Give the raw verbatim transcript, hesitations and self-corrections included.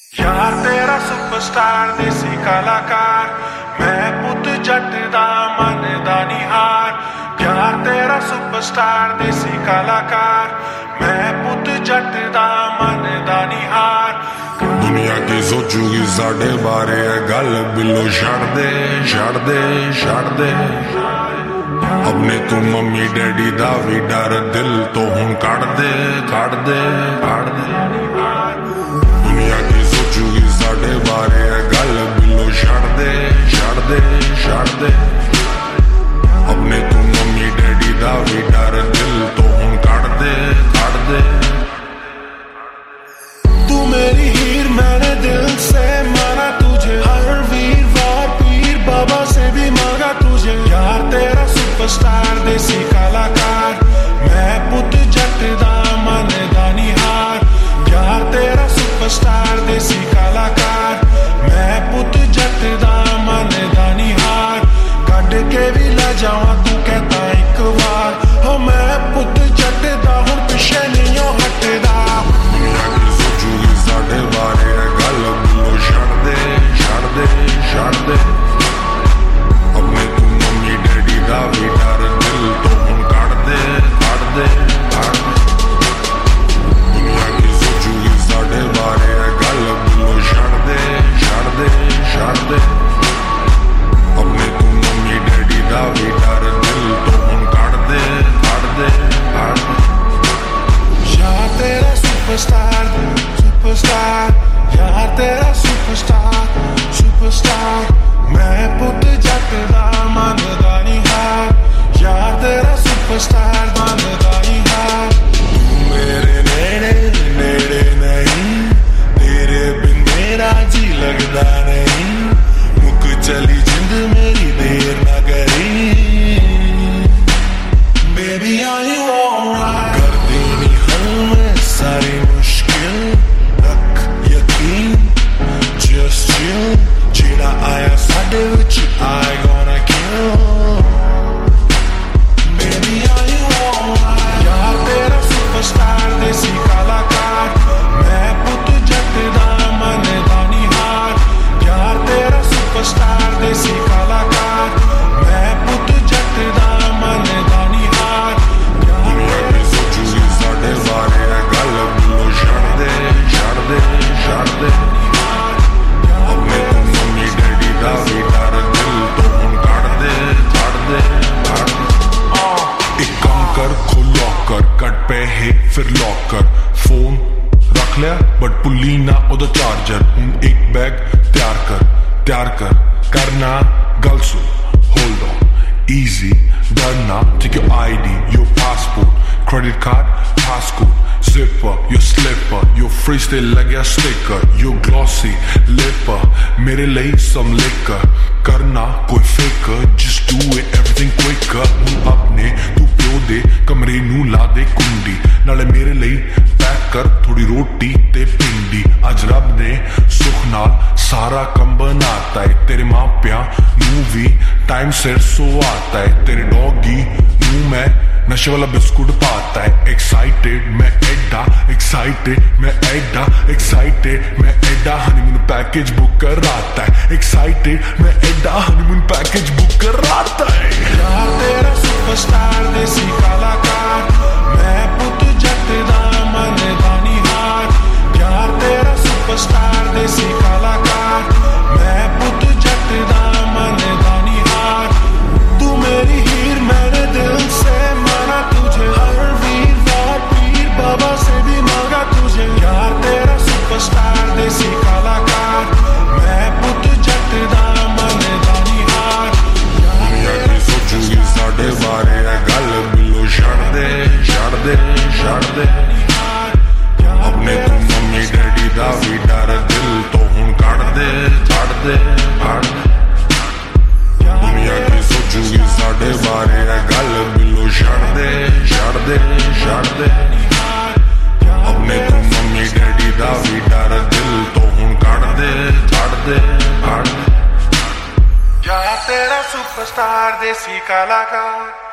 यार तेरा सुपरस्टार देसी कलाकार, मैं पुत जट दा मन दा निहार। यार तेरा सुपरस्टार देसी कलाकार, मैं पुत जट दा मन दा निहार। दुनिया की सोचूगी साढ़े बारे गल बिलो छड़ दे छड़ दे छड़ दे। अपने तू मम्मी डैडी दा भी डर दिल तो हुण कड़ दे कड़ दे कड़ दे। दुनिया की सोचूगी साढ़े बारे गल बिलो छड़ दे छड़ दे छड़ दे। अपने तू मम्मी डैडी दा भी डर दिल तो हुण कड़ दे कड़ दे। तू मेरी हीर मैंने दिल से माना तुझे, हर वीरवार पीर बाबा से भी मांगा तुझे। यार तेरा सुपरस्टार देसी कलाकार, मैं पुत जट दा मन दा निहार। यार तेरा सुपरस्टार देसी कलाकार, मैं पुत जट दा मन दा निहार। कड के भी ला जावा तू कहता एक बार, हो मैं पुत जट दा हुण पिछे नहीं हटदा। साढ़े बारे गल बिलो छड़ दे छड़ दे छड़ दे। अपने तू मम्मी डैडी दा भी डर दिल तो हुण कड़ दे कड़ दे कड़ दे। दुनिया की सोचूगी साढ़े बारे गल बिलो छड़ दे छड़ दे छड़ दे। अपने तू मम्मी डैडी दा भी डर दिल तो हुण कड़ दे कड़ दे कड़ दे। यार तेरा सुपरस्टार सुपरस्टार, यार तेरा सुपरस्टार सुपरस्टार, मैं पुत जट दा मन दा निहार। यार तेरा सुपरस्टार मन दा निहार। तू मेरे नेड़े नेड़े नहीं, तेरे बिन मेरा जी लगदा नहीं। मुक चली जिंद मेरी देर ना करी, बेबी आर यू ऑलराइट। कर देनी हल में सारी मुश्किल, just chill, जेड़ा आया साडे विच I gonna kill, baby are you alright। यार तेरा सुपरस्टार देसी कलाकार, मैं पुत जट दा मन दा निहार। यार तेरा सुपरस्टार देसी कलाकार, मैं पुत जट दा मन दा निहार। दुनिया की सोचूगी साडे बारे गल बिलो छड़ दे छड़ दे छड़ दे। अपने तू मम्मी डैडी दा भी डर दिल तो हुण कड़ दे कड़ दे कड़ दे। एक काम कर खोल लॉकर, कट पैहे फिर लॉकर। फोन रख लिया बट पुली ना ओदा चार्जर। हुण एक बैग तैयार कर तैयार कर करना गल सुन। होल्ड ऑन easy डरना, take your I D your passport credit card passcode zipper your slipper your freestyle like a sticker your glossy lipper मेरे लिए some liquor करना कोई फिकर just do it everything quicker। हुण अपने तू प्यो दे कमरे नू ला दे कुंडी, नाले मेरे लिए पैक कर थोड़ी रोटी ते पिंडी। अज रब ने सुख नाल सारा कम बनाता है, तेरे माँ प्या नू भी टाइम सिर सो आता है। तेरे डॉगी नू मैं नशे वाला बिस्कुट पाता है। एक्साइटेड मैं एडा एक्साइटेड मैं एडा एक्साइटेड मैं एडा हनीमून पैकेज बुक कराता है। एक्साइटेड मैं एडा हनीमून पैकेज बुक कराता है। यार तेरा सुपरस्टार देसी कलाकार, मैं पुत जट दा मन दा निहार। यार तेरा सुपरस्टार देसी कलाकार, मैं पुत जट दा मन दा निहार। तू मेरी हीर मैंने दिल से माना तुझे, हर वीरवार पीर बाबा से भी मांगा तुझे। यार तेरा सुपरस्टार देसी कलाकार, मैं पुत जट दा मन दा निहार। दुनिया की सोचूगी साढ़े बारे गल बिलो छड़ दे छड़ दे छड़ दे। अपने तू मम्मी डैडी दा भी डर दिल तो हुण कड़ दे कड़ दे कड़ दे। दुनिया की सोचूगी साढ़े बारे गल बिलो छड़ दे छड़ दे छड़ दे। अपने तू मम्मी डैडी दा भी डर दिल तो हुण कड़ दे कड़ दे कड़ दे। यार तेरा सुपरस्टार देसी कलाकार।